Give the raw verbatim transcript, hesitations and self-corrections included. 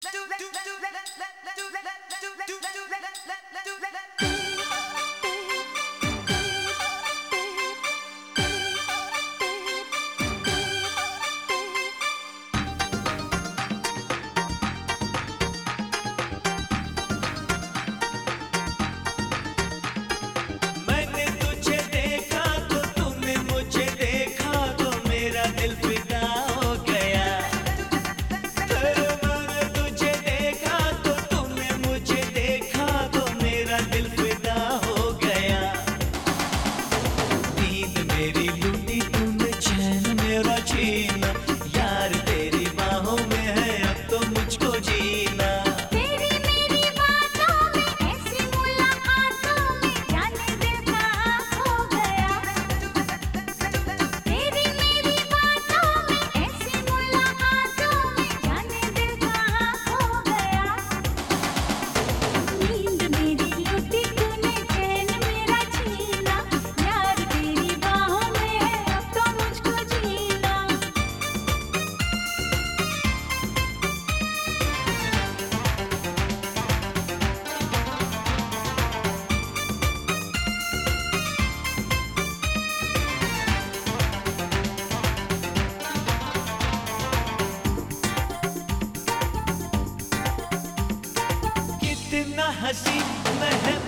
मैंने तुझे देखा तो तूने मुझे देखा तो मेरा दिल फिदा हो गया। मैंने तुझे देखा तो तूने मुझे देखा तो मेरा दिल फिदा हो गया। नींद मेरी लूटी तूने चैन मेरा छीना, यार तेरी बाहों में है अब तो मुझको जीना। कितना हंसी महक